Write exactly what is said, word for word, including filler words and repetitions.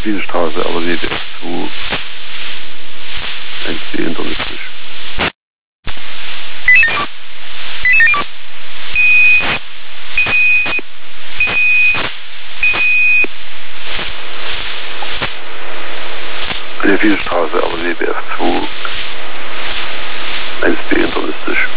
Wiesenstraße, aber W B F zwei eins B internistisch. Der Wiesenstraße, aber W B F zwei eins B internistisch.